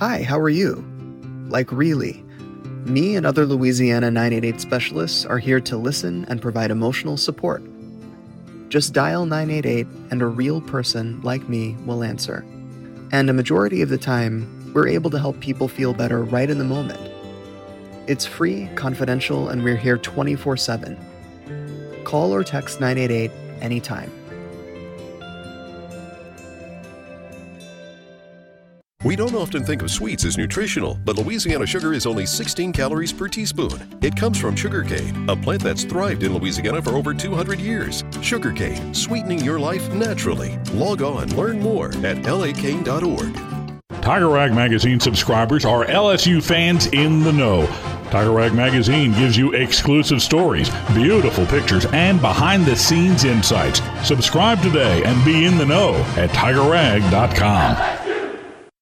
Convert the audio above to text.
Hi, how are you? Like really. Me and other Louisiana 988 specialists are here to listen and provide emotional support. Just dial 988 and a real person like me will answer. And a majority of the time, we're able to help people feel better right in the moment. It's free, confidential, and we're here 24/7. Call or text 988 anytime. We don't often think of sweets as nutritional, but Louisiana sugar is only 16 calories per teaspoon. It comes from sugarcane, a plant that's thrived in Louisiana for over 200 years. Sugarcane, sweetening your life naturally. Log on, learn more at lacane.org. Tiger Rag Magazine subscribers are LSU fans in the know. Tiger Rag Magazine gives you exclusive stories, beautiful pictures, and behind-the-scenes insights. Subscribe today and be in the know at tigerrag.com.